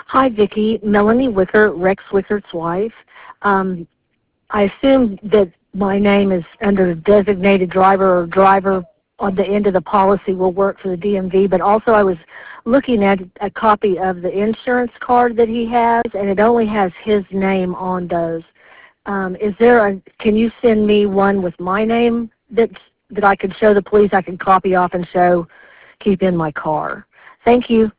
Hi, Vicki. Melanie Wicker, Rex Wicker's wife. I assume that my name is under designated driver or driver on the end of the policy will work for the DMV, but also I was looking at a copy of the insurance card that he has, and it only has his name on those. Can you send me one with my name that I could show the police I can copy off and keep in my car? Thank you.